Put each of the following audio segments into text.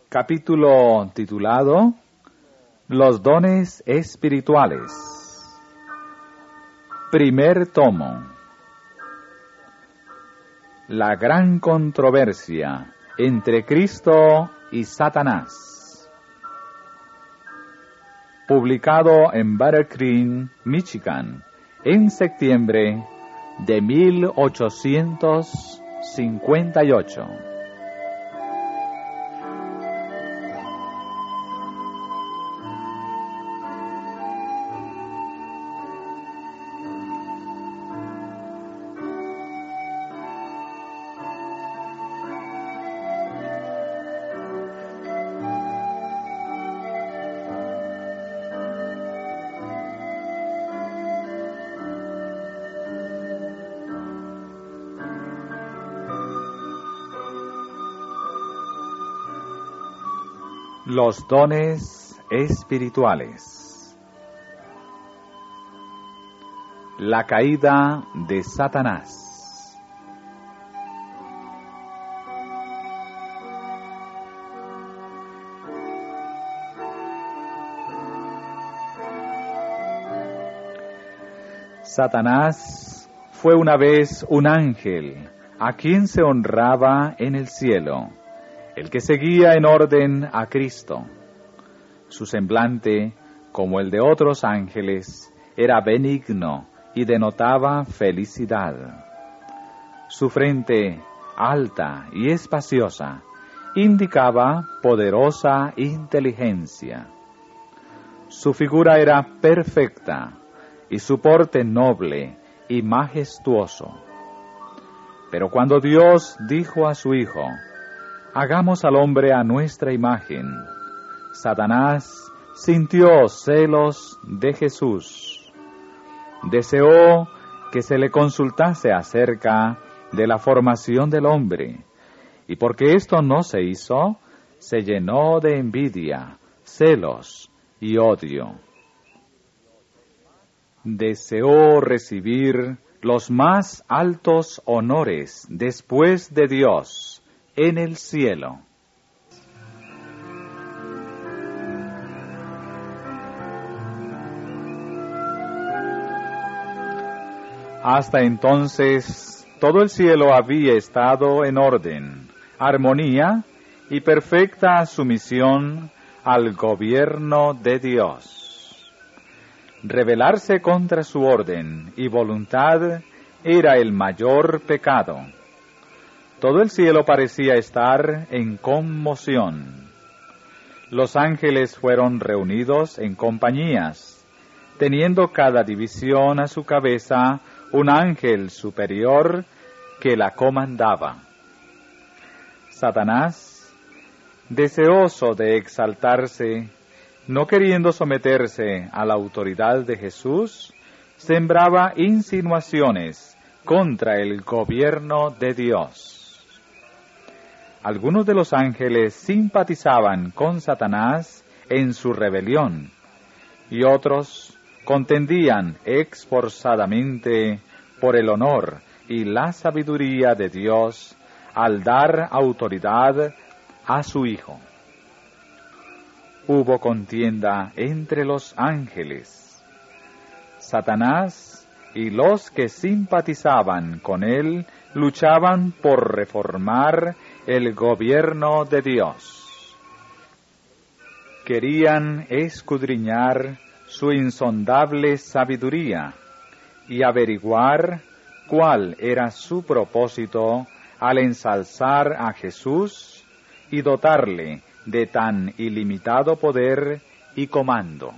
Capítulo titulado Los dones espirituales. Primer tomo. La gran controversia entre Cristo y Satanás. Publicado en Battle Creek, Michigan, en septiembre de 1858. Los dones espirituales. La caída de Satanás. Satanás fue una vez un ángel a quien se honraba en el cielo, el que seguía en orden a Cristo. Su semblante, como el de otros ángeles, era benigno y denotaba felicidad. Su frente, alta y espaciosa, indicaba poderosa inteligencia. Su figura era perfecta y su porte noble y majestuoso. Pero cuando Dios dijo a su Hijo: «Hagamos al hombre a nuestra imagen», Satanás sintió celos de Jesús. Deseó que se le consultase acerca de la formación del hombre, y porque esto no se hizo, se llenó de envidia, celos y odio. Deseó recibir los más altos honores después de Dios en el cielo. Hasta entonces, todo el cielo había estado en orden, armonía y perfecta sumisión al gobierno de Dios. Rebelarse contra su orden y voluntad era el mayor pecado. Todo el cielo parecía estar en conmoción. Los ángeles fueron reunidos en compañías, teniendo cada división a su cabeza un ángel superior que la comandaba. Satanás, deseoso de exaltarse, no queriendo someterse a la autoridad de Jesús, sembraba insinuaciones contra el gobierno de Dios. Algunos de los ángeles simpatizaban con Satanás en su rebelión, y otros contendían esforzadamente por el honor y la sabiduría de Dios al dar autoridad a su Hijo. Hubo contienda entre los ángeles. Satanás y los que simpatizaban con él luchaban por reformar el gobierno de Dios. Querían escudriñar su insondable sabiduría y averiguar cuál era su propósito al ensalzar a Jesús y dotarle de tan ilimitado poder y comando.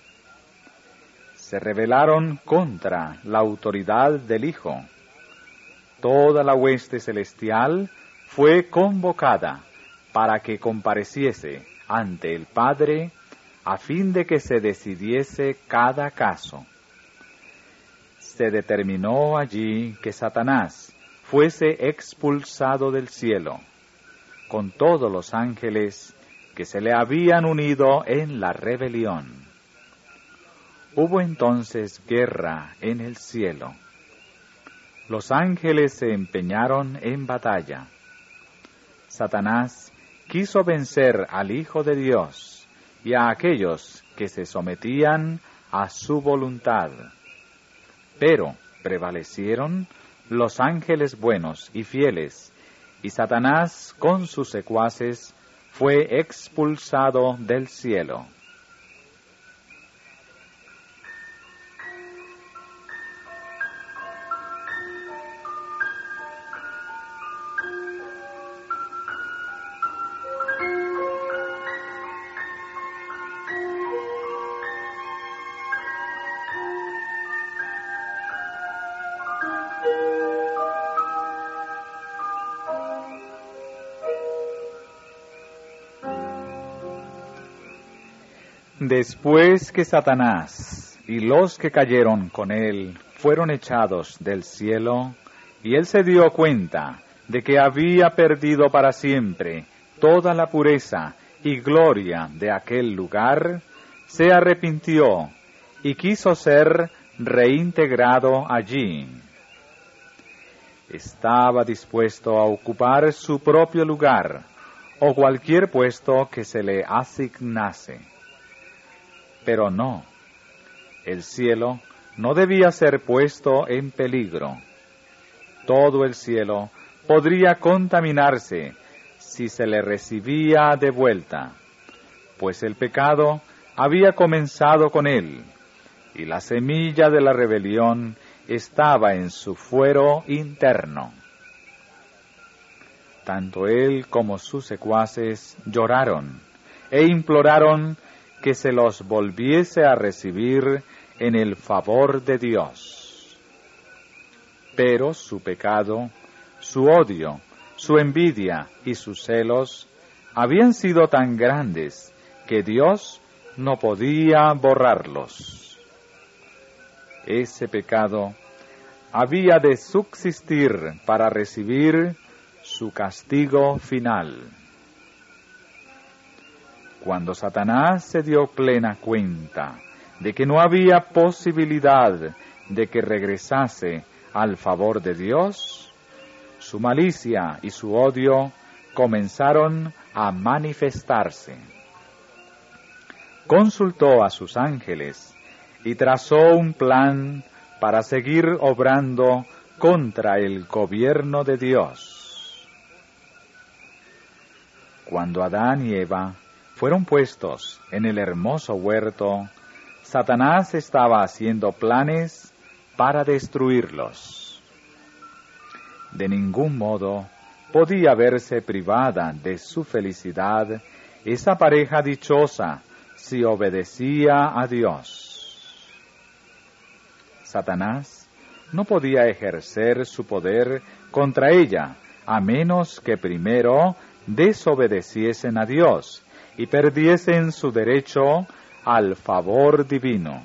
Se rebelaron contra la autoridad del Hijo. Toda la hueste celestial fue convocada para que compareciese ante el Padre a fin de que se decidiese cada caso. Se determinó allí que Satanás fuese expulsado del cielo, con todos los ángeles que se le habían unido en la rebelión. Hubo entonces guerra en el cielo. Los ángeles se empeñaron en batalla. Satanás quiso vencer al Hijo de Dios y a aquellos que se sometían a su voluntad. Pero prevalecieron los ángeles buenos y fieles, y Satanás con sus secuaces fue expulsado del cielo. Después que Satanás y los que cayeron con él fueron echados del cielo, y él se dio cuenta de que había perdido para siempre toda la pureza y gloria de aquel lugar, se arrepintió y quiso ser reintegrado allí. Estaba dispuesto a ocupar su propio lugar o cualquier puesto que se le asignase. Pero no, el cielo no debía ser puesto en peligro. Todo el cielo podría contaminarse si se le recibía de vuelta, pues el pecado había comenzado con él, y la semilla de la rebelión estaba en su fuero interno. Tanto él como sus secuaces lloraron e imploraron que se los volviese a recibir en el favor de Dios. Pero su pecado, su odio, su envidia y sus celos habían sido tan grandes que Dios no podía borrarlos. Ese pecado había de subsistir para recibir su castigo final. Cuando Satanás se dio plena cuenta de que no había posibilidad de que regresase al favor de Dios, su malicia y su odio comenzaron a manifestarse. Consultó a sus ángeles y trazó un plan para seguir obrando contra el gobierno de Dios. Cuando Adán y Eva fueron puestos en el hermoso huerto, Satanás estaba haciendo planes para destruirlos. De ningún modo podía verse privada de su felicidad esa pareja dichosa si obedecía a Dios. Satanás no podía ejercer su poder contra ella a menos que primero desobedeciesen a Dios y perdiesen su derecho al favor divino.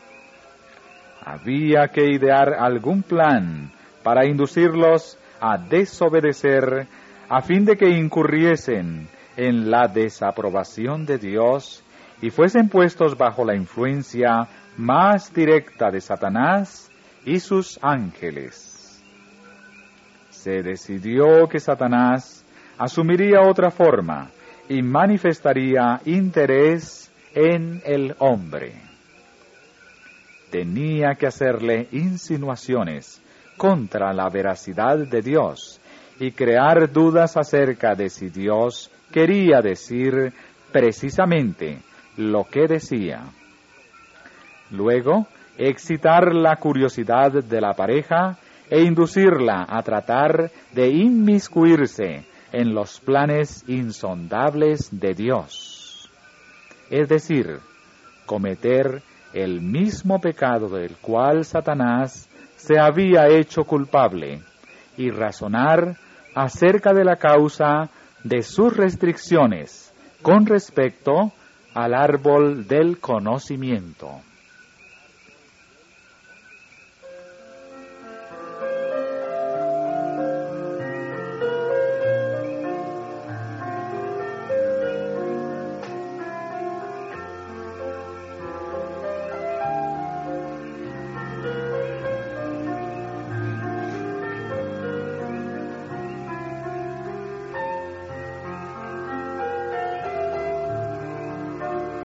Había que idear algún plan para inducirlos a desobedecer a fin de que incurriesen en la desaprobación de Dios y fuesen puestos bajo la influencia más directa de Satanás y sus ángeles. Se decidió que Satanás asumiría otra forma y manifestaría interés en el hombre. Tenía que hacerle insinuaciones contra la veracidad de Dios y crear dudas acerca de si Dios quería decir precisamente lo que decía. Luego, excitar la curiosidad de la pareja e inducirla a tratar de inmiscuirse en los planes insondables de Dios. Es decir, cometer el mismo pecado del cual Satanás se había hecho culpable y razonar acerca de la causa de sus restricciones con respecto al árbol del conocimiento.